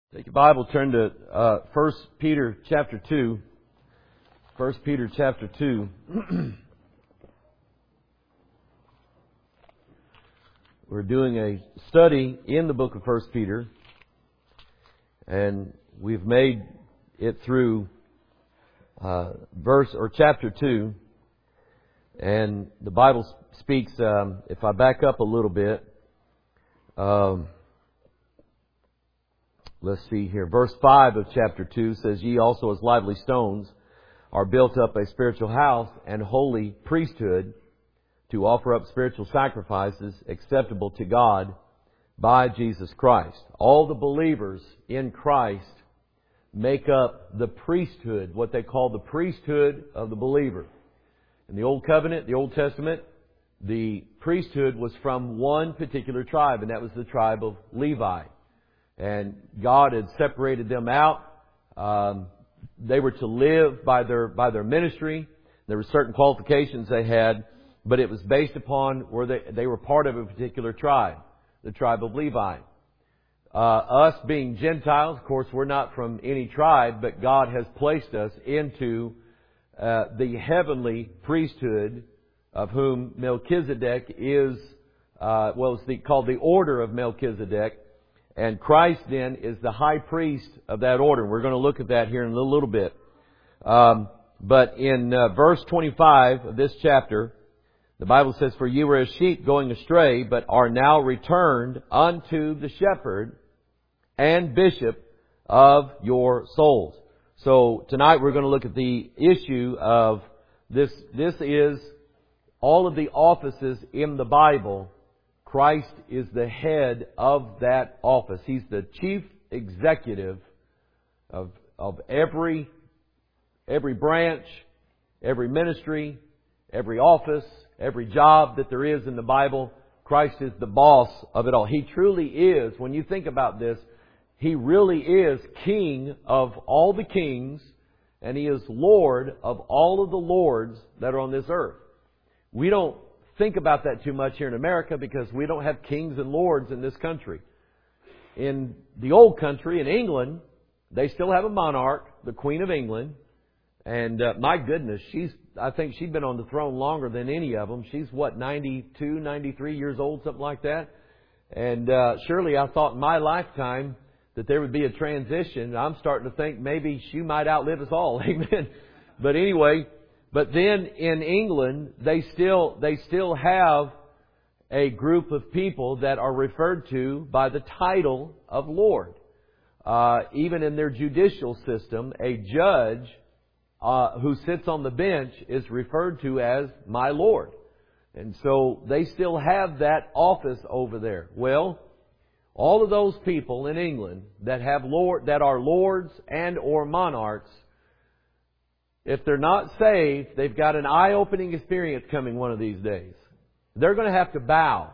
Take your Bible, turn to 1 Peter chapter 2. 1 Peter chapter 2. We're doing a study in the book of 1 Peter. And we've made it through chapter 2. And the Bible speaks, if I back up a little bit, let's see here. Verse 5 of chapter 2 says, "Ye also as lively stones are built up a spiritual house and holy priesthood to offer up spiritual sacrifices acceptable to God by Jesus Christ." All the believers in Christ make up the priesthood, what they call the priesthood of the believer. In the Old Covenant, the Old Testament, the priesthood was from one particular tribe, and that was the tribe of Levi. And God had separated them out. They were to live by their ministry. There were certain qualifications they had, but it was based upon where they were part of a particular tribe, the tribe of Levi. Us being Gentiles, of course, we're not from any tribe, but God has placed us into the heavenly priesthood, of whom Melchizedek is, it's called the order of Melchizedek. And Christ then is the high priest of that order. We're going to look at that here in a little bit. But in verse 25 of this chapter, the Bible says, "For ye were as sheep going astray, but are now returned unto the shepherd and bishop of your souls." So tonight we're going to look at the issue of this. This is all of the offices in the Bible. Christ is the head of that office. He's the chief executive of every branch, every ministry, every office, every job that there is in the Bible. Christ is the boss of it all. He truly is, when you think about this, He really is King of all the kings, and He is Lord of all of the lords that are on this earth. We don't think about that too much here in America because we don't have kings and lords in this country. In the old country, in England, they still have a monarch, the Queen of England. And my goodness, I think she's been on the throne longer than any of them. She's 92, 93 years old, something like that. And surely I thought in my lifetime that there would be a transition. I'm starting to think maybe she might outlive us all. Amen. But anyway, but then in England, they still have a group of people that are referred to by the title of Lord. Even in their judicial system, a judge who sits on the bench is referred to as my Lord. And so they still have that office over there. Well, all of those people in England that are lords and or monarchs, if they're not saved, they've got an eye-opening experience coming one of these days. They're going to have to bow.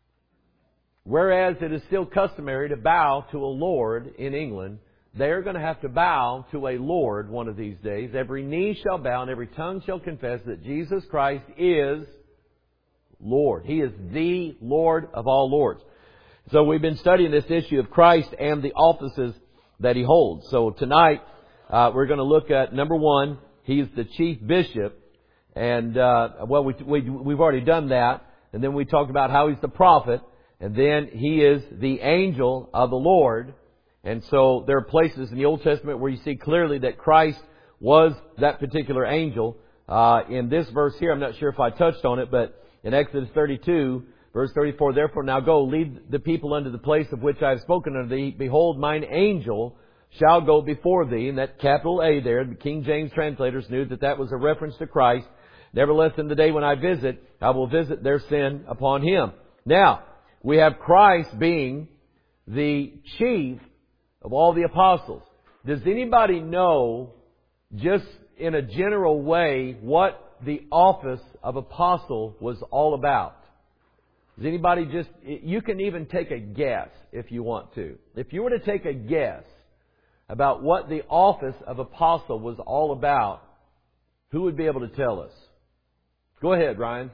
Whereas it is still customary to bow to a lord in England, they're going to have to bow to a lord one of these days. Every knee shall bow and every tongue shall confess that Jesus Christ is Lord. He is the Lord of all lords. So we've been studying this issue of Christ and the offices that He holds. So tonight we're going to look at, number one, He's the chief bishop, and we've already done that. And then we talked about how He's the prophet, and then He is the angel of the Lord. And so there are places in the Old Testament where you see clearly that Christ was that particular angel. In this verse here, I'm not sure if I touched on it, but in Exodus 32, verse 34, "Therefore now go, lead the people unto the place of which I have spoken unto thee. Behold, mine angel shall go before thee," and that capital A there, the King James translators knew that was a reference to Christ. "Nevertheless, in the day when I visit, I will visit their sin upon him." Now, we have Christ being the chief of all the apostles. Does anybody know, just in a general way, what the office of apostle was all about? Does anybody you can even take a guess if you want to. If you were to take a guess about what the office of apostle was all about, who would be able to tell us? Go ahead, Ryan.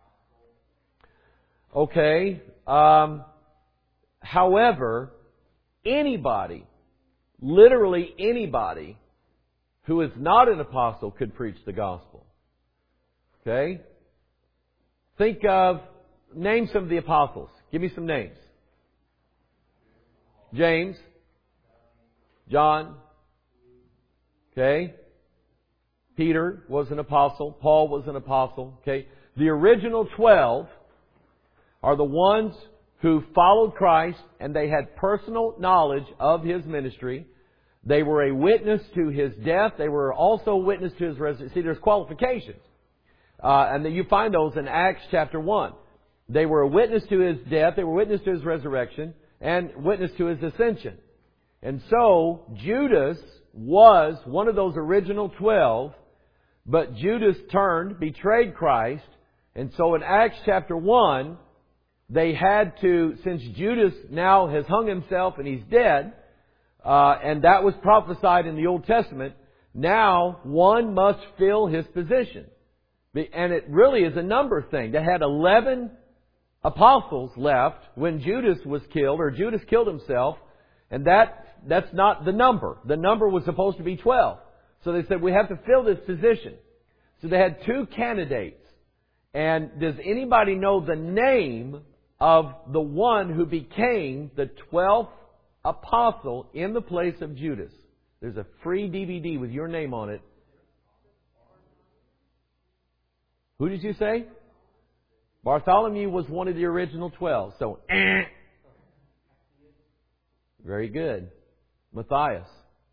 Okay. However, anybody, literally anybody, who is not an apostle could preach the gospel. Okay? Name some of the apostles. Give me some names. James. John. Okay? Peter was an apostle. Paul was an apostle. Okay? The original 12 are the ones who followed Christ and they had personal knowledge of His ministry. They were a witness to His death. They were also a witness to His resurrection. See, there's qualifications. And then you find those in Acts chapter 1. They were a witness to His death. They were a witness to His resurrection and witness to His ascension. And so, Judas was one of those original 12, but Judas turned, betrayed Christ. And so in Acts chapter 1, they had to, since Judas now has hung himself and he's dead, and that was prophesied in the Old Testament, now one must fill his position. And it really is a number thing. They had 11 apostles left when Judas was killed, or Judas killed himself, and that's not the number. The number was supposed to be 12. So they said, we have to fill this position. So they had 2 candidates. And does anybody know the name of the one who became the 12th apostle in the place of Judas? There's a free DVD with your name on it. Who did you say? Bartholomew was one of the original 12. So, very good. Matthias.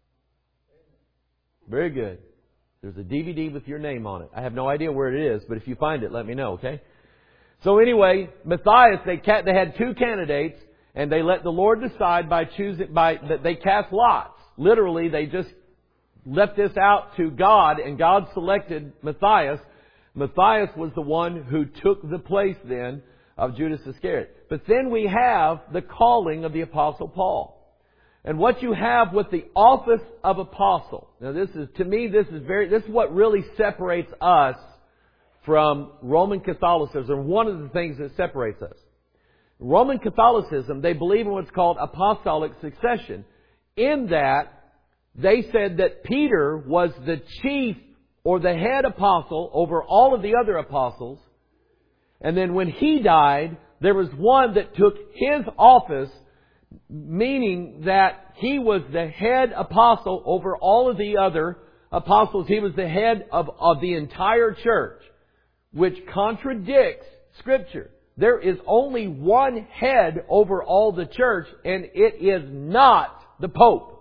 Very good. There's a DVD with your name on it. I have no idea where it is, but if you find it, let me know, okay? So anyway, Matthias, they had 2 candidates, and they let the Lord decide that they cast lots. Literally, they just left this out to God, and God selected Matthias. Matthias was the one who took the place then of Judas Iscariot. But then we have the calling of the Apostle Paul. And what you have with the office of apostle. Now this is what really separates us from Roman Catholicism. One of the things that separates us. Roman Catholicism, they believe in what's called apostolic succession. In that, they said that Peter was the chief or the head apostle over all of the other apostles. And then when he died, there was one that took his office, meaning that he was the head apostle over all of the other apostles. He was the head of the entire church, which contradicts Scripture. There is only one head over all the church, and it is not the Pope.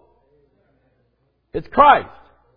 It's Christ.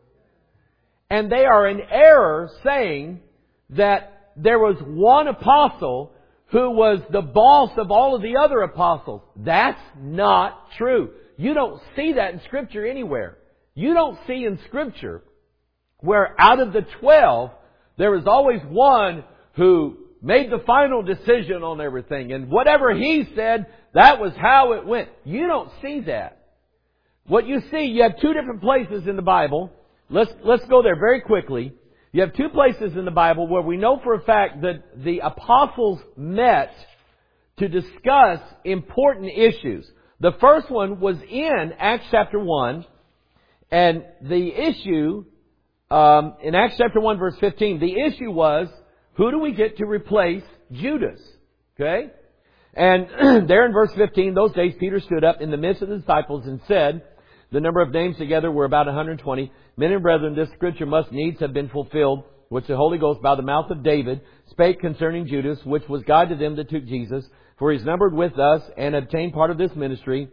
And they are in error saying that there was one apostle who was the boss of all of the other apostles. That's not true. You don't see that in Scripture anywhere. You don't see in Scripture where out of the 12, there is always one who made the final decision on everything. And whatever he said, that was how it went. You don't see that. What you see, you have 2 different places in the Bible. Let's go there very quickly. You have 2 places in the Bible where we know for a fact that the apostles met to discuss important issues. The first one was in Acts chapter 1. And the issue, in Acts chapter 1 verse 15, the issue was, who do we get to replace Judas? Okay? And there in verse 15, those days Peter stood up in the midst of the disciples and said, the number of names together were about 120. Men and brethren, this scripture must needs have been fulfilled, which the Holy Ghost by the mouth of David spake concerning Judas, which was guide to them that took Jesus. For he's numbered with us and obtained part of this ministry.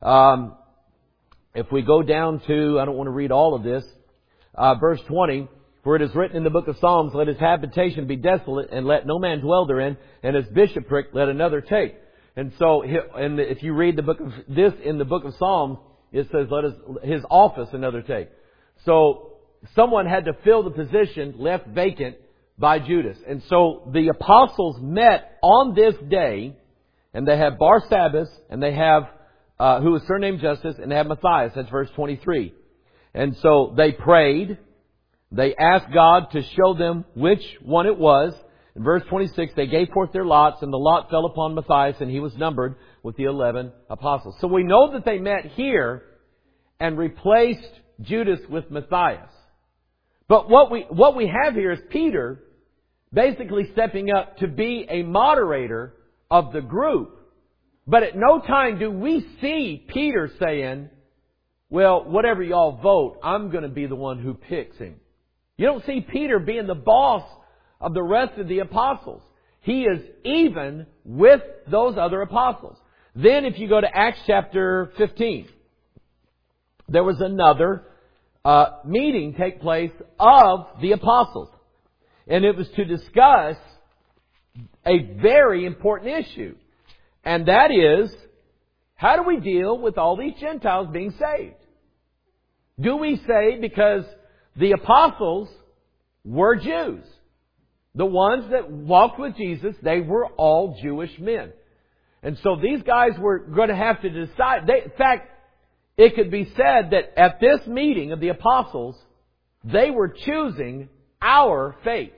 If we go down to, I don't want to read all of this, verse 20, for it is written in the book of Psalms, let his habitation be desolate, and let no man dwell therein, and his bishopric let another take. And so, if you read in the book of Psalms, it says, let his office another take. So, someone had to fill the position left vacant by Judas. And so, the apostles met on this day, and they have Barsabbas, and they have, who is surnamed Justus, and they have Matthias. That's verse 23. And so, they prayed. They asked God to show them which one it was. In verse 26, they gave forth their lots, and the lot fell upon Matthias, and he was numbered with the 11 apostles. So we know that they met here and replaced Judas with Matthias. But what we have here is Peter basically stepping up to be a moderator of the group. But at no time do we see Peter saying, well, whatever y'all vote, I'm going to be the one who picks him. You don't see Peter being the boss of the rest of the apostles. He is even with those other apostles. Then if you go to Acts chapter 15, there was another meeting take place of the apostles. And it was to discuss a very important issue. And that is, how do we deal with all these Gentiles being saved? Do we say because the apostles were Jews? The ones that walked with Jesus, they were all Jewish men. And so these guys were going to have to decide. In fact, it could be said that at this meeting of the apostles, they were choosing our fate.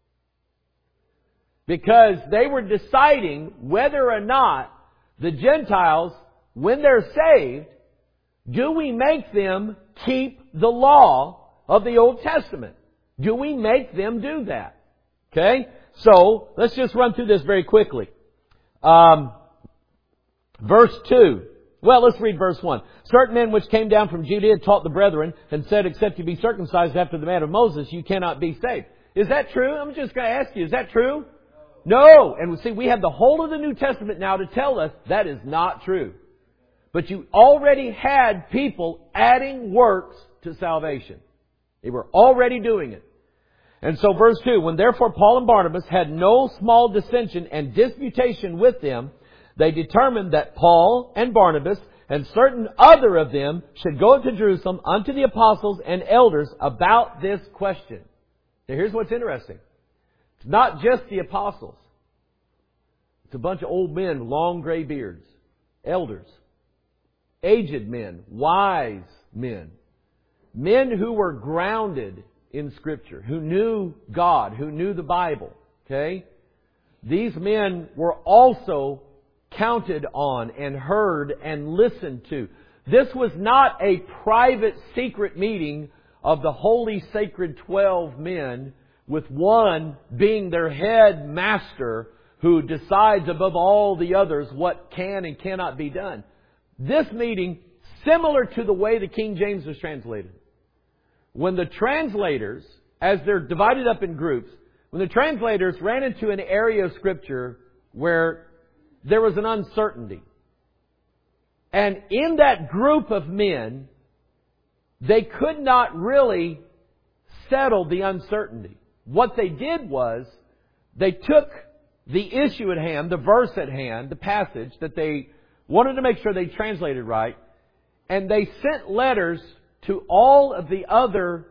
Because they were deciding whether or not the Gentiles, when they're saved, do we make them keep the law of the Old Testament? Do we make them do that? Okay? So, let's just run through this very quickly. Verse 2. Well, let's read verse 1. Certain men which came down from Judea taught the brethren and said, except you be circumcised after the manner of Moses, you cannot be saved. Is that true? I'm just going to ask you, is that true? No. And see, we have the whole of the New Testament now to tell us that is not true. But you already had people adding works to salvation. They were already doing it. And so verse 2, when therefore Paul and Barnabas had no small dissension and disputation with them, they determined that Paul and Barnabas and certain other of them should go up to Jerusalem unto the apostles and elders about this question. Now here's what's interesting. It's not just the apostles. It's a bunch of old men, long gray beards, elders, aged men, wise men, men who were grounded in Scripture, who knew God, who knew the Bible. Okay? These men were also counted on and heard and listened to. This was not a private secret meeting of the holy sacred 12 men with one being their head master who decides above all the others what can and cannot be done. This meeting, similar to the way the King James was translated. When the translators, as they're divided up in groups, when the translators ran into an area of Scripture where there was an uncertainty, and in that group of men, they could not really settle the uncertainty. What they did was, they took the issue at hand, the verse at hand, the passage that they wanted to make sure they translated right, and they sent letters to all of the other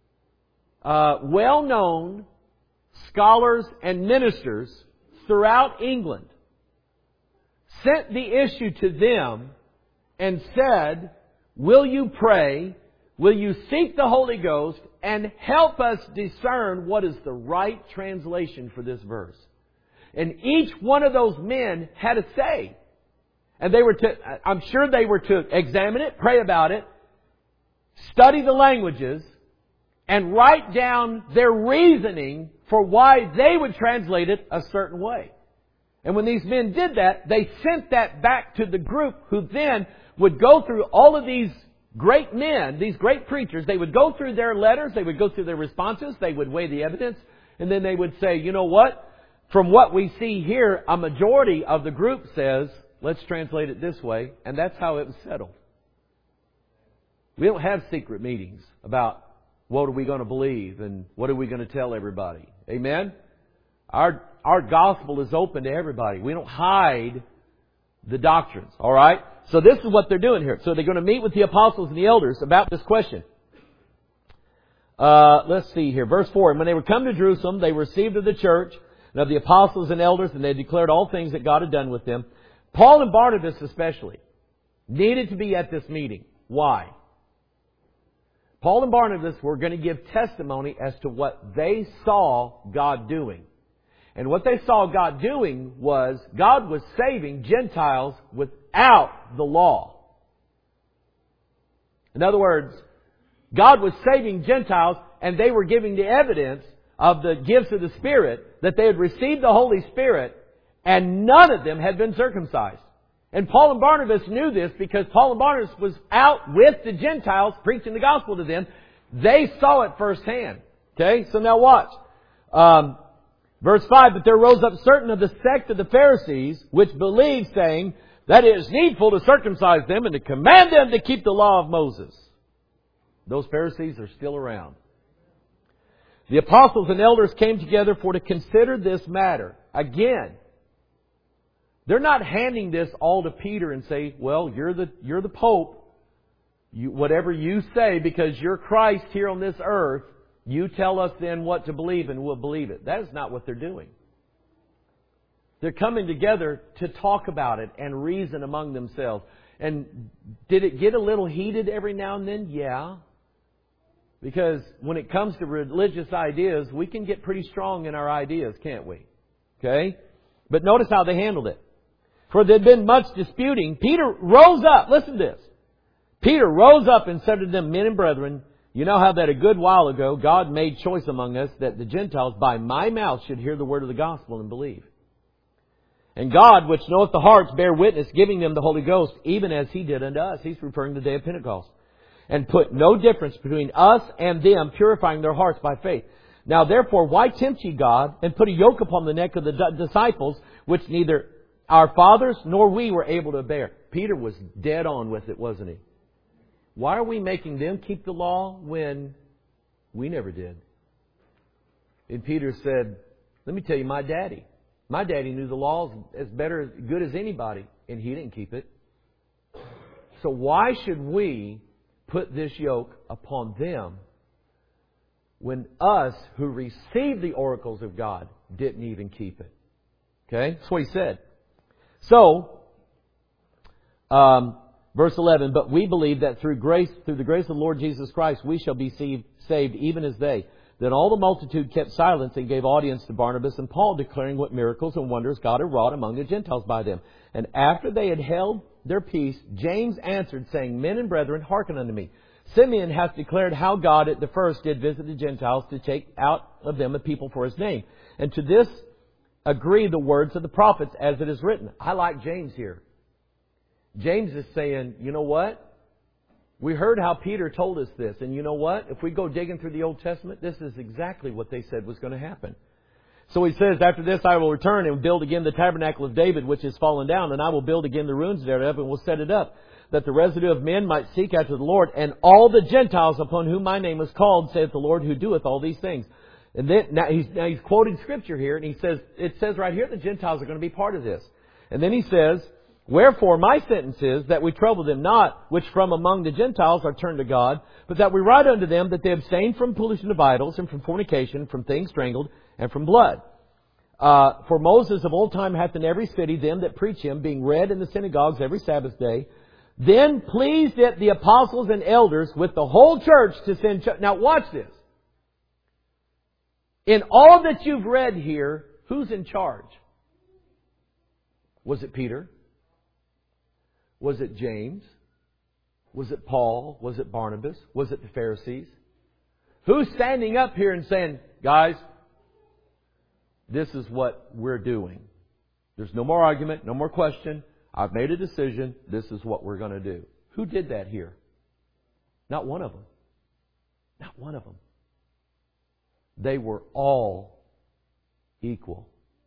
well-known scholars and ministers throughout England. Sent the issue to them and said, will you pray? Will you seek the Holy Ghost and help us discern what is the right translation for this verse? And each one of those men had a say. And they were I'm sure they were to examine it, pray about it, study the languages, and write down their reasoning for why they would translate it a certain way. And when these men did that, they sent that back to the group who then would go through all of these great men, these great preachers. They would go through their letters, they would go through their responses, they would weigh the evidence, and then they would say, you know what? From what we see here, a majority of the group says, let's translate it this way, and that's how it was settled. We don't have secret meetings about what are we going to believe and what are we going to tell everybody. Amen? Our gospel is open to everybody. We don't hide the doctrines. All right? So this is what they're doing here. So they're going to meet with the apostles and the elders about this question. Let's see here. Verse 4. And when they were come to Jerusalem, they received of the church and of the apostles and elders, and they declared all things that God had done with them. Paul and Barnabas especially needed to be at this meeting. Why? Paul and Barnabas were going to give testimony as to what they saw God doing. And what they saw God doing was God was saving Gentiles without the law. In other words, God was saving Gentiles and they were giving the evidence of the gifts of the Spirit that they had received the Holy Spirit and none of them had been circumcised. And Paul and Barnabas knew this because Paul and Barnabas was out with the Gentiles preaching the gospel to them. They saw it firsthand. Okay, so now watch. Verse 5, but there rose up certain of the sect of the Pharisees, which believed, saying, that it is needful to circumcise them and to command them to keep the law of Moses. Those Pharisees are still around. The apostles and elders came together for to consider this matter. Again, they're not handing this all to Peter and say, well, you're the Pope. Whatever you say, because you're Christ here on this earth, you tell us then what to believe and we'll believe it. That is not what they're doing. They're coming together to talk about it and reason among themselves. And did it get a little heated every now and then? Yeah. Because when it comes to religious ideas, we can get pretty strong in our ideas, can't we? Okay? But notice how they handled it. For there had been much disputing. Peter rose up. Listen to this. Peter rose up and said to them, men and brethren, you know how that a good while ago God made choice among us that the Gentiles by my mouth should hear the word of the gospel and believe. And God, which knoweth the hearts, bear witness, giving them the Holy Ghost, even as He did unto us. He's referring to the day of Pentecost. And put no difference between us and them, purifying their hearts by faith. Now therefore, why tempt ye God, and put a yoke upon the neck of the disciples, which neither our fathers nor we were able to bear? Peter was dead on with it, wasn't he? Why are we making them keep the law when we never did? And Peter said, let me tell you, my daddy knew the laws as good as anybody, and he didn't keep it. So why should we put this yoke upon them when us who received the oracles of God didn't even keep it? Okay? That's what he said. So, verse 11, but we believe that through the grace of the Lord Jesus Christ, we shall be saved even as they. Then all the multitude kept silence and gave audience to Barnabas and Paul, declaring what miracles and wonders God had wrought among the Gentiles by them. And after they had held their peace, James answered, saying, men and brethren, hearken unto me. Simeon hath declared how God at the first did visit the Gentiles to take out of them a people for His name. And to this agree the words of the prophets, as it is written. I like James here. James is saying, you know what? We heard how Peter told us this. And you know what? If we go digging through the Old Testament, this is exactly what they said was going to happen. So he says, after this I will return and build again the tabernacle of David, which is fallen down, and I will build again the ruins thereof, and will set it up, that the residue of men might seek after the Lord, and all the Gentiles upon whom my name is called, saith the Lord, who doeth all these things. And then now he's quoting Scripture here, and he says, it says right here the Gentiles are going to be part of this. And then he says, wherefore my sentence is that we trouble them not, which from among the Gentiles are turned to God, but that we write unto them that they abstain from pollution of idols, and from fornication, from things strangled, and from blood. For Moses of old time hath in every city them that preach Him, being read in the synagogues every Sabbath day. Then pleased it the apostles and elders with the whole church to send... Now watch this. In all that you've read here, who's in charge? Was it Peter? Was it James? Was it Paul? Was it Barnabas? Was it the Pharisees? Who's standing up here and saying, guys, this is what we're doing. There's no more argument, no more question. I've made a decision. This is what we're going to do. Who did that here? Not one of them. Not one of them. They were all equal.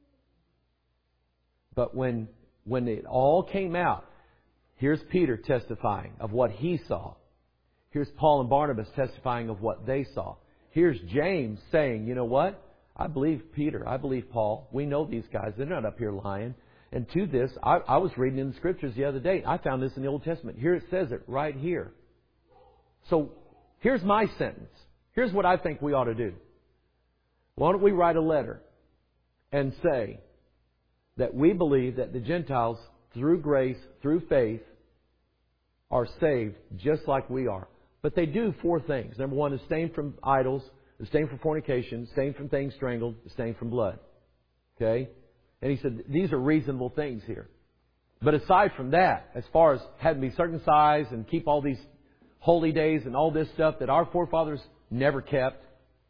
But when it all came out, here's Peter testifying of what he saw. Here's Paul and Barnabas testifying of what they saw. Here's James saying, you know what? I believe Peter. I believe Paul. We know these guys. They're not up here lying. And to this, I was reading in the Scriptures the other day. I found this in the Old Testament. Here it says it right here. So here's my sentence. Here's what I think we ought to do. Why don't we write a letter and say that we believe that the Gentiles, through grace, through faith, are saved just like we are. But they do 4 things. Number 1, abstain from idols, abstain from fornication, abstain from things strangled, abstain from blood. Okay? And he said, these are reasonable things here. But aside from that, as far as having to be circumcised and keep all these holy days and all this stuff that our forefathers never kept,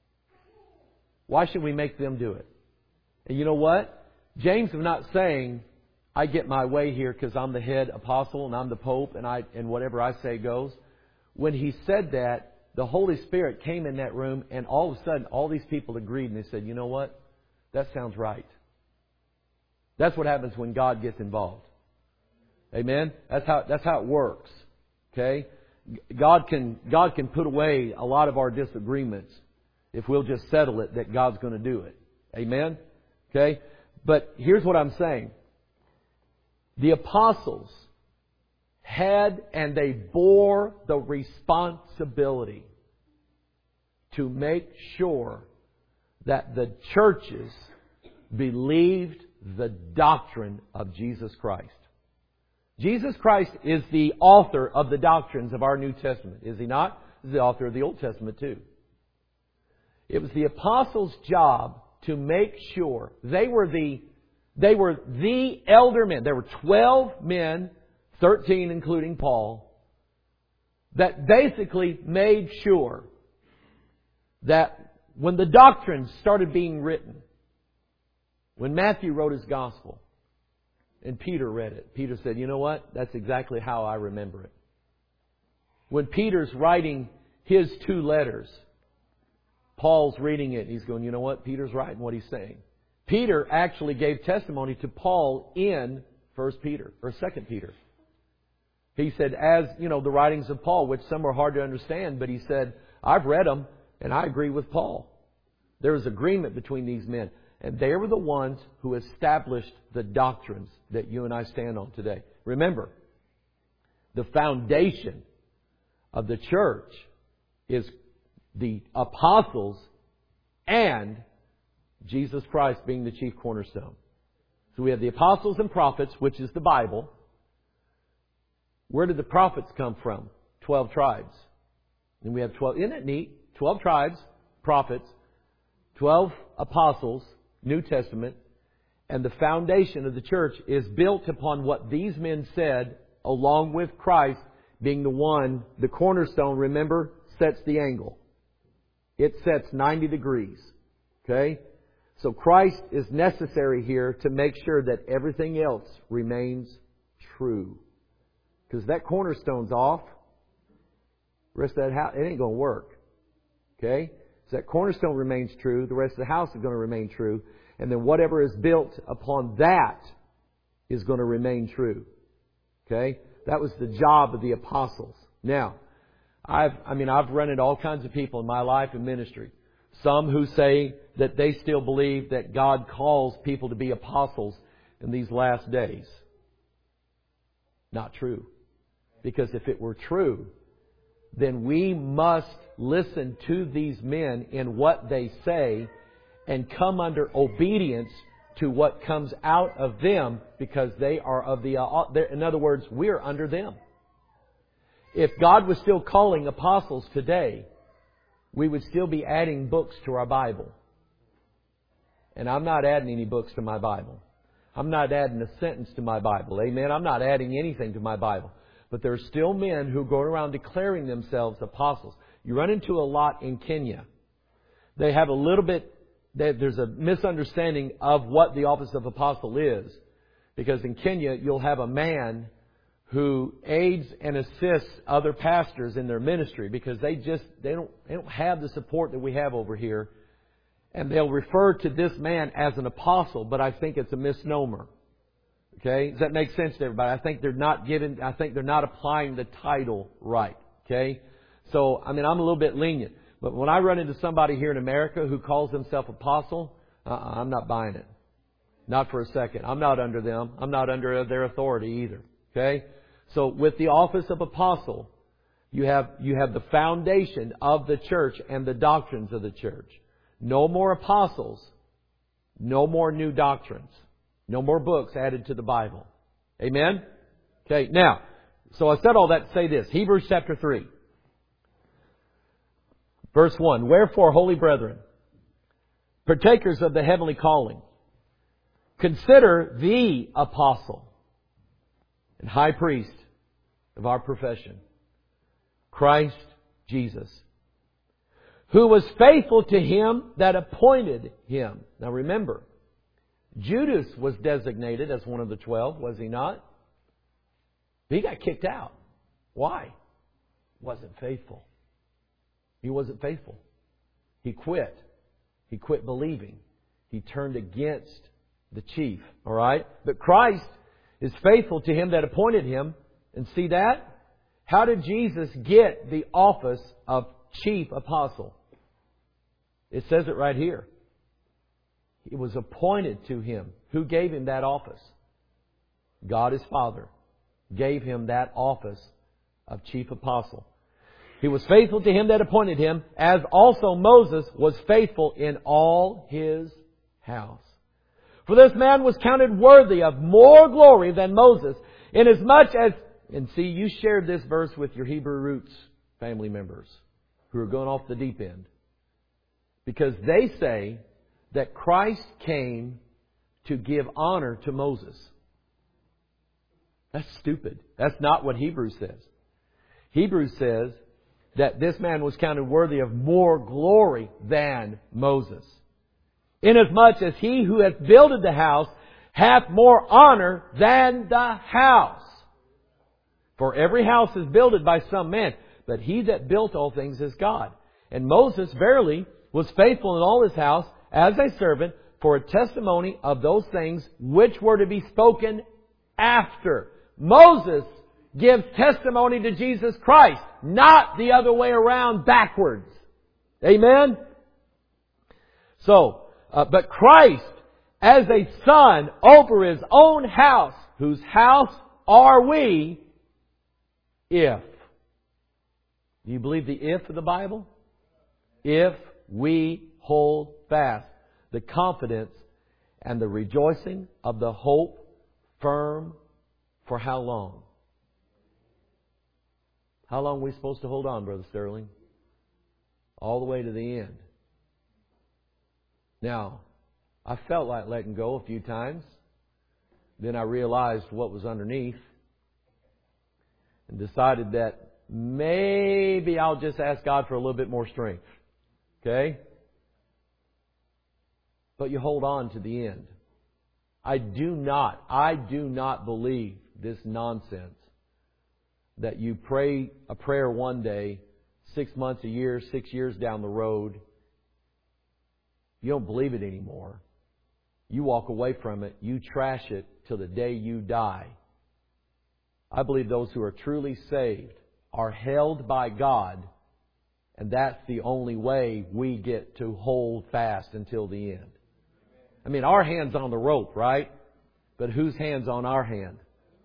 why should we make them do it? And you know what? James is not saying, I get my way here because I'm the head apostle and I'm the pope and whatever I say goes. When he said that, the Holy Spirit came in that room and all of a sudden all these people agreed and they said, you know what? That sounds right. That's what happens when God gets involved. Amen? That's how it works. Okay? God can put away a lot of our disagreements if we'll just settle it that God's going to do it. Amen? Okay? But here's what I'm saying. The apostles had and they bore the responsibility to make sure that the churches believed the doctrine of Jesus Christ. Jesus Christ is the author of the doctrines of our New Testament, is He not? He's the author of the Old Testament too. It was the apostles' job to make sure they were the elder men. There were 12 men, 13 including Paul, that basically made sure that when the doctrines started being written, when Matthew wrote his gospel and Peter read it, Peter said, you know what? That's exactly how I remember it. When Peter's writing his 2 letters, Paul's reading it and he's going, you know what? Peter's right in what he's saying. Peter actually gave testimony to Paul in 1 Peter or 2 Peter. He said, as, you know, the writings of Paul, which some are hard to understand, but he said, I've read them and I agree with Paul. There was agreement between these men. And they were the ones who established the doctrines that you and I stand on today. Remember, the foundation of the church is the apostles and Jesus Christ being the chief cornerstone. So we have the apostles and prophets, which is the Bible. Where did the prophets come from? 12 tribes. And we have 12. Isn't it neat? 12 tribes, prophets, 12 apostles, New Testament, and the foundation of the church is built upon what these men said, along with Christ being the one, the cornerstone, remember, sets the angle. It sets 90 degrees. Okay? So Christ is necessary here to make sure that everything else remains true. Because that cornerstone's off, the rest of that house, it ain't going to work. Okay? So that cornerstone remains true. The rest of the house is going to remain true. And then whatever is built upon that is going to remain true. Okay? That was the job of the apostles. Now, I've run into all kinds of people in my life and ministry. Some who say that they still believe that God calls people to be apostles in these last days. Not true. Because if it were true, then we must listen to these men in what they say and come under obedience to what comes out of them, because they are of the... In other words, we're under them. If God was still calling apostles today, we would still be adding books to our Bible. And I'm not adding any books to my Bible. I'm not adding a sentence to my Bible. Amen? I'm not adding anything to my Bible. But there are still men who go around declaring themselves apostles. You run into a lot in Kenya. They have a little bit... There's a misunderstanding of what the office of apostle is. Because in Kenya, you'll have a man who aids and assists other pastors in their ministry, because they don't have the support that we have over here. And they'll refer to this man as an apostle, but I think it's a misnomer. Okay? Does that make sense to everybody? I think they're not applying the title right. Okay? So, I'm a little bit lenient. But when I run into somebody here in America who calls himself apostle, I'm not buying it. Not for a second. I'm not under them. I'm not under their authority either. Okay? So with the office of apostle, you have the foundation of the church and the doctrines of the church. No more apostles. No more new doctrines. No more books added to the Bible. Amen? Okay, now, so I said all that to say this. Hebrews chapter 3. Verse 1. Wherefore, holy brethren, partakers of the heavenly calling, Consider the apostle and high priest of our profession, Christ Jesus, who was faithful to Him that appointed Him. Now remember, Judas was designated as one of the 12, was he not? He got kicked out. Why? Wasn't faithful. He wasn't faithful. He quit. He quit believing. He turned against the chief. All right? But Christ is faithful to Him that appointed Him. And see that? How did Jesus get the office of chief apostle? It says it right here. It was appointed to Him. Who gave Him that office? God His Father gave Him that office of chief apostle. He was faithful to Him that appointed Him, as also Moses was faithful in all his house. For this man was counted worthy of more glory than Moses, inasmuch as... And see, you shared this verse with your Hebrew roots family members who are going off the deep end. Because they say that Christ came to give honor to Moses. That's stupid. That's not what Hebrews says. Hebrews says that this man was counted worthy of more glory than Moses. Inasmuch as he who hath builded the house hath more honor than the house. For every house is builded by some man, but He that built all things is God. And Moses verily was faithful in all his house as a servant for a testimony of those things which were to be spoken after. Moses gives testimony to Jesus Christ, not the other way around backwards. Amen? So, but Christ as a son over His own house, whose house are we, if. Do you believe the if of the Bible? If we hold fast the confidence and the rejoicing of the hope firm for how long? How long are we supposed to hold on, Brother Sterling? All the way to the end. Now, I felt like letting go a few times. Then I realized what was underneath and decided that maybe I'll just ask God for a little bit more strength. Okay? But you hold on to the end. I do not believe this nonsense that you pray a prayer one day, 6 months, a year, 6 years down the road. You don't believe it anymore. You walk away from it. You trash it till the day you die. I believe those who are truly saved are held by God, and that's the only way we get to hold fast until the end. I mean, our hand's on the rope, right? But whose hand's on our hand?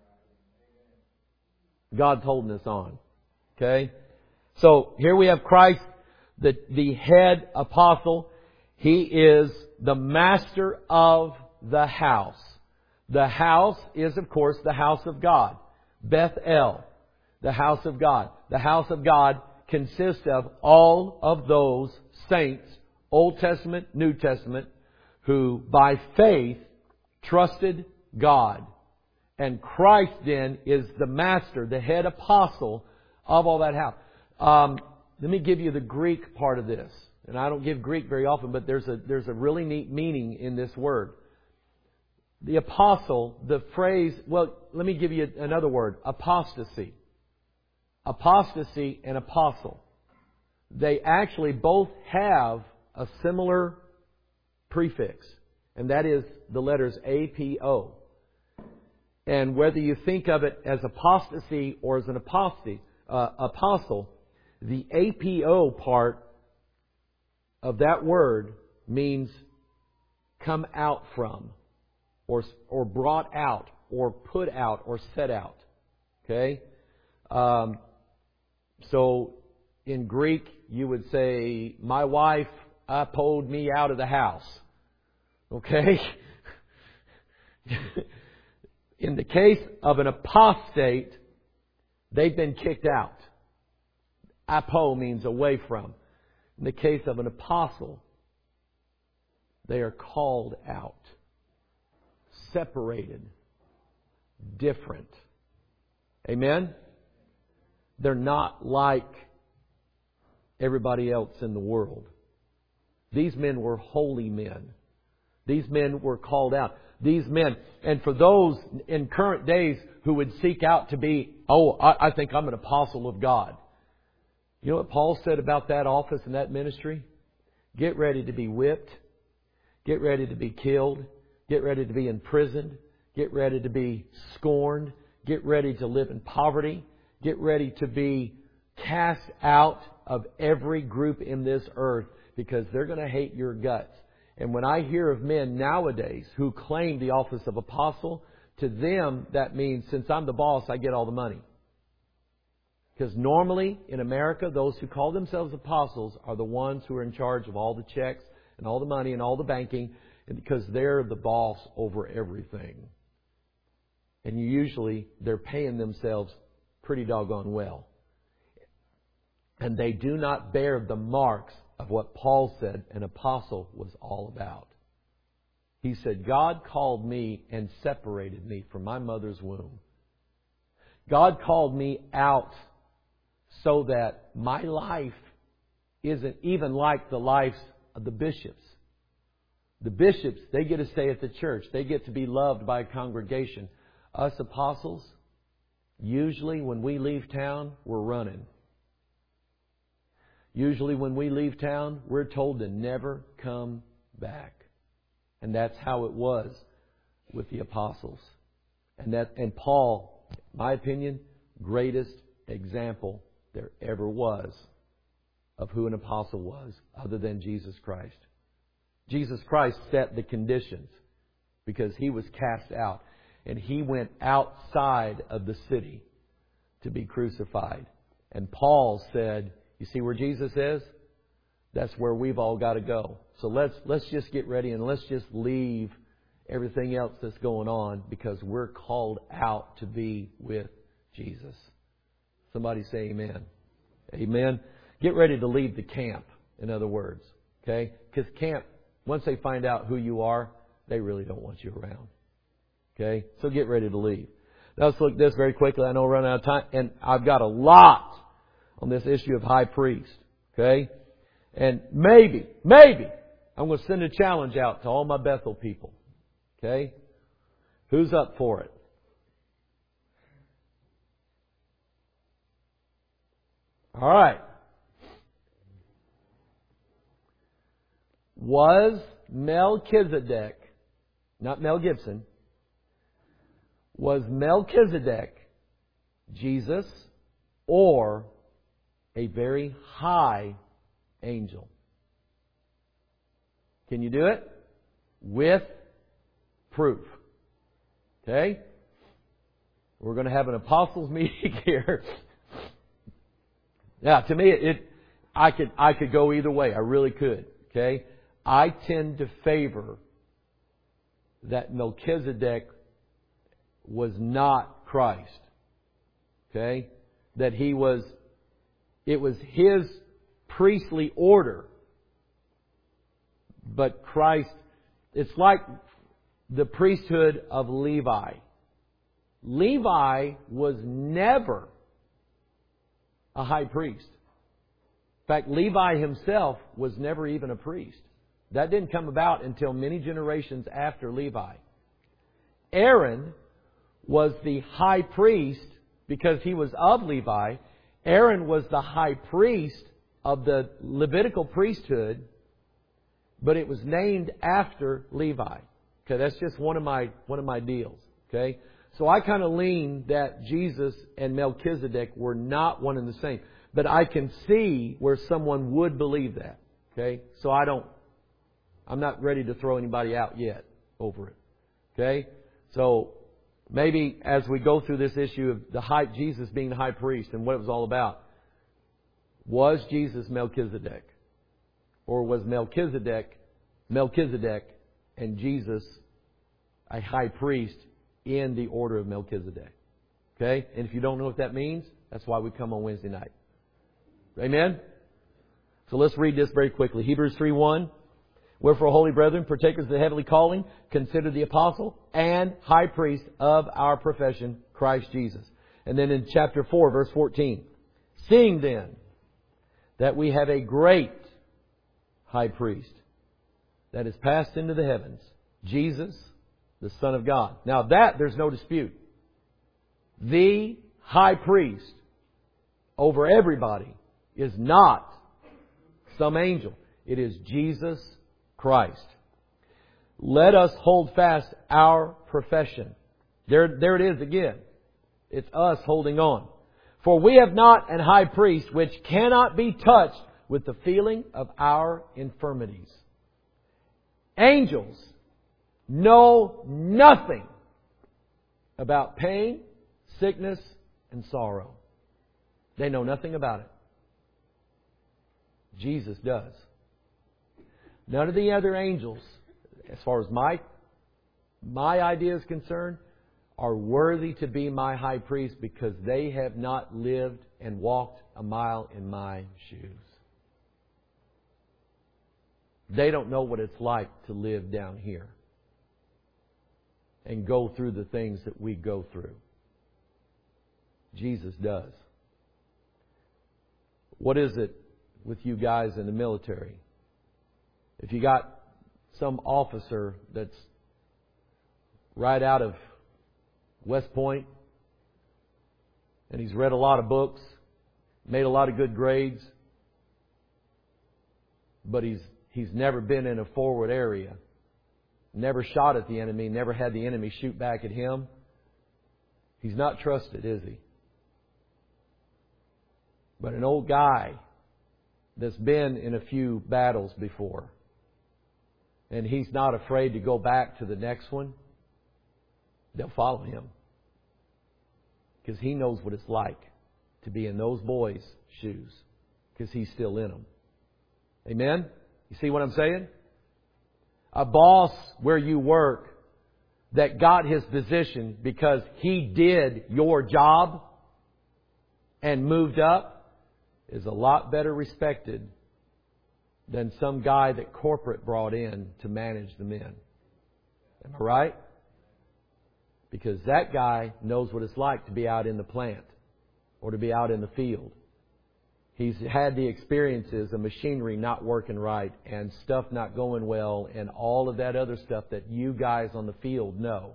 God's holding us on. Okay? So here we have Christ, the head apostle. He is the master of the house. The house is, of course, the house of God. Bethel, the house of God. The house of God consists of all of those saints, Old Testament, New Testament, who by faith trusted God. And Christ then is the master, the head apostle of all that house. Let me give you the Greek part of this. And I don't give Greek very often, but there's a really neat meaning in this word. The apostle, the phrase, well, let me give you another word, apostasy. Apostasy and apostle. They actually both have a similar prefix, and that is the letters APO. And whether you think of it as apostasy or as an apostle, the APO part of that word means come out from, or brought out, or put out, or set out. Okay? So in Greek, you would say, my wife pulled me out of the house. Okay? In the case of an apostate, they've been kicked out. Apo means away from. In the case of an apostle, they are called out. separated, different. Amen? They're not like everybody else in the world. These men were holy men. These men were called out. These men, and for those in current days who would seek out to be, I think I'm an apostle of God. You know what Paul said about that office and that ministry? Get ready to be whipped. Get ready to be killed. Get ready to be imprisoned. Get ready to be scorned. Get ready to live in poverty. Get ready to be cast out of every group in this earth because they're going to hate your guts. And when I hear of men nowadays who claim the office of apostle, to them that means since I'm the boss, I get all the money. Because normally in America, those who call themselves apostles are the ones who are in charge of all the checks and all the money and all the banking because they're the boss over everything. And usually they're paying themselves pretty doggone well. And they do not bear the marks of what Paul said an apostle was all about. He said, God called me and separated me from my mother's womb. God called me out so that my life isn't even like the lives of the bishops. The bishops, they get to stay at the church. They get to be loved by a congregation. Us apostles, usually when we leave town, we're running. Usually when we leave town, we're told to never come back. And that's how it was with the apostles. And Paul, in my opinion, greatest example there ever was of who an apostle was other than Jesus Christ. Jesus Christ set the conditions because He was cast out. And He went outside of the city to be crucified. And Paul said, you see where Jesus is? That's where we've all got to go. So let's just get ready and let's just leave everything else that's going on because we're called out to be with Jesus. Somebody say amen. Amen. Get ready to leave the camp, in other words. Okay? Because camp, once they find out who you are, they really don't want you around. Okay? So get ready to leave. Now let's look at this very quickly. I know we're running out of time. And I've got a lot on this issue of high priest. Okay? And maybe, I'm going to send a challenge out to all my Bethel people. Okay? Who's up for it? All right. Was Melchizedek, not Mel Gibson, was Melchizedek Jesus or a very high angel? Can you do it? With proof. Okay? We're going to have an apostles meeting here. Yeah, to me, I could go either way. I really could. Okay? I tend to favor that Melchizedek was not Christ. Okay? That it was His priestly order. But Christ, it's like the priesthood of Levi. Levi was never a high priest. In fact, Levi himself was never even a priest. That didn't come about until many generations after Levi. Aaron was the high priest because he was of Levi. Aaron was the high priest of the Levitical priesthood, but it was named after Levi. Okay, that's just one of my deals. Okay, so I kind of lean that Jesus and Melchizedek were not one and the same, but I can see where someone would believe that. Okay, so I'm not ready to throw anybody out yet over it. Okay, so maybe as we go through this issue of Jesus being the high priest and what it was all about, was Jesus Melchizedek? Or was Melchizedek and Jesus a high priest in the order of Melchizedek? Okay? And if you don't know what that means, that's why we come on Wednesday night. Amen? So let's read this very quickly. Hebrews 3:1. Wherefore, holy brethren, partakers of the heavenly calling, consider the apostle and high priest of our profession, Christ Jesus. And then in chapter 4, verse 14. Seeing then that we have a great high priest that is passed into the heavens, Jesus, the Son of God. Now that there's no dispute. The high priest over everybody is not some angel. It is Jesus Christ. Let us hold fast our profession. There it is again. It's us holding on. For we have not an high priest which cannot be touched with the feeling of our infirmities. Angels know nothing about pain, sickness, and sorrow. They know nothing about it. Jesus does. None of the other angels, as far as my idea is concerned, are worthy to be my high priest because they have not lived and walked a mile in my shoes. They don't know what it's like to live down here and go through the things that we go through. Jesus does. What is it with you guys in the military? If you got some officer that's right out of West Point and he's read a lot of books, made a lot of good grades, but he's never been in a forward area, never shot at the enemy, never had the enemy shoot back at him, he's not trusted, is he? But an old guy that's been in a few battles before, and he's not afraid to go back to the next one, they'll follow him. Because he knows what it's like to be in those boys' shoes. Because he's still in them. Amen? You see what I'm saying? A boss where you work that got his position because he did your job and moved up is a lot better respected than some guy that corporate brought in to manage the men. Am I right? Because that guy knows what it's like to be out in the plant or to be out in the field. He's had the experiences of machinery not working right and stuff not going well and all of that other stuff that you guys on the field know.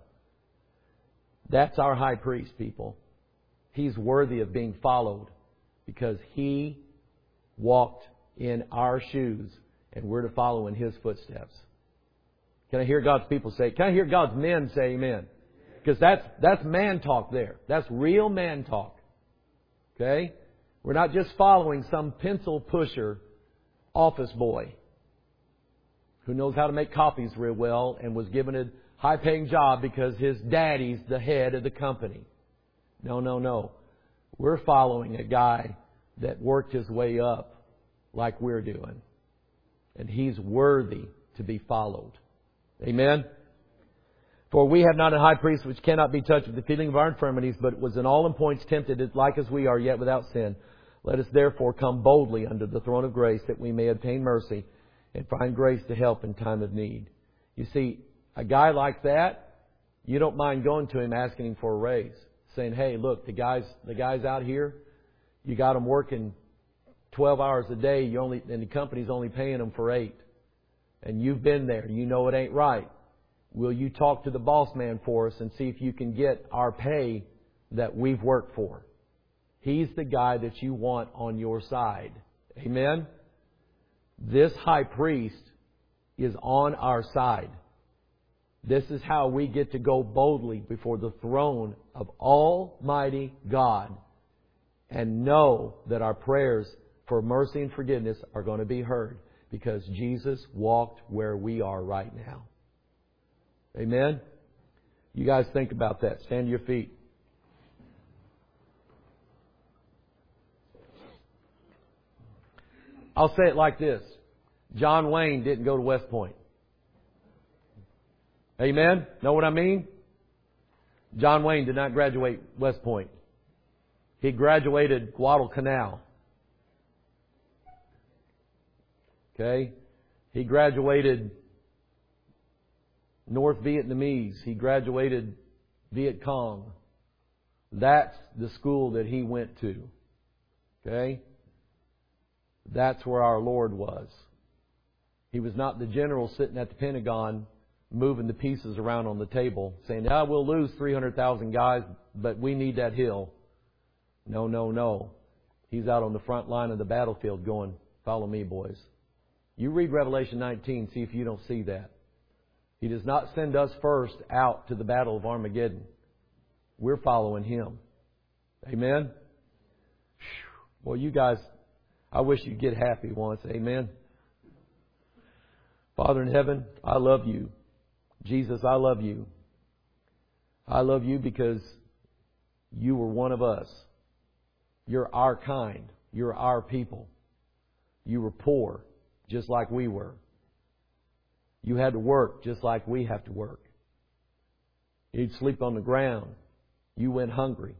That's our high priest, people. He's worthy of being followed because he walked in our shoes and we're to follow in his footsteps. Can I hear God's people say, can I hear God's men say amen? Because that's man talk there. That's real man talk. Okay? We're not just following some pencil pusher office boy who knows how to make copies real well and was given a high paying job because his daddy's the head of the company. No. We're following a guy that worked his way up like we're doing. And he's worthy to be followed. Amen? For we have not a high priest which cannot be touched with the feeling of our infirmities, but was in all points tempted like as we are, yet without sin. Let us therefore come boldly under the throne of grace that we may obtain mercy and find grace to help in time of need. You see, a guy like that, you don't mind going to him asking him for a raise. Saying, hey, look, the guys out here, you got them working 12 hours a day, and the company's only paying them for 8. And you've been there, you know it ain't right. Will you talk to the boss man for us and see if you can get our pay that we've worked for? He's the guy that you want on your side. Amen? This high priest is on our side. This is how we get to go boldly before the throne of Almighty God and know that our prayers for mercy and forgiveness are going to be heard because Jesus walked where we are right now. Amen? You guys think about that. Stand to your feet. I'll say it like this. John Wayne didn't go to West Point. Amen? Know what I mean? John Wayne did not graduate West Point. He graduated Guadalcanal. Okay? He graduated North Vietnamese. He graduated Viet Cong. That's the school that he went to. Okay? That's where our Lord was. He was not the general sitting at the Pentagon moving the pieces around on the table saying, we'll lose 300,000 guys, but we need that hill. No, no, no. He's out on the front line of the battlefield going, follow me, boys. You read Revelation 19, see if you don't see that. He does not send us first out to the battle of Armageddon. We're following Him. Amen? Well, you guys, I wish you'd get happy once. Amen? Father in heaven, I love you. Jesus, I love you. I love you because you were one of us. You're our kind. You're our people. You were poor, just like we were. You had to work just like we have to work. You'd sleep on the ground. You went hungry.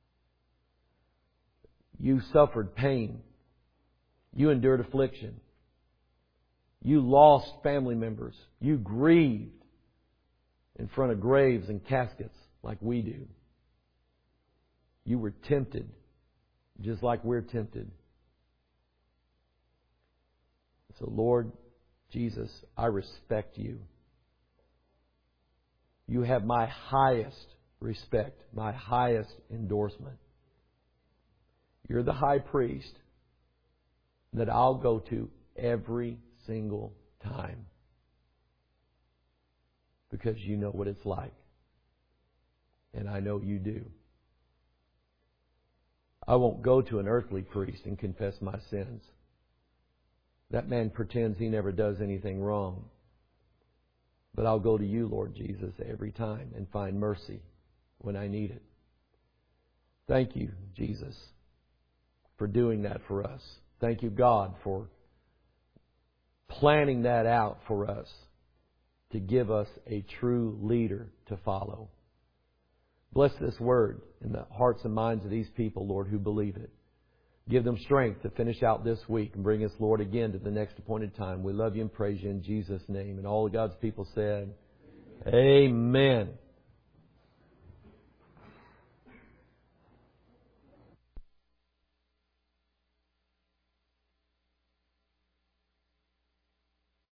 You suffered pain. You endured affliction. You lost family members. You grieved in front of graves and caskets like we do. You were tempted just like we're tempted. So, Lord Jesus, I respect you. You have my highest respect, my highest endorsement. You're the high priest that I'll go to every single time because you know what it's like. And I know you do. I won't go to an earthly priest and confess my sins. That man pretends he never does anything wrong. But I'll go to you, Lord Jesus, every time and find mercy when I need it. Thank you, Jesus, for doing that for us. Thank you, God, for planning that out for us to give us a true leader to follow. Bless this word in the hearts and minds of these people, Lord, who believe it. Give them strength to finish out this week and bring us, Lord, again to the next appointed time. We love you and praise you in Jesus' name. And all of God's people said, Amen.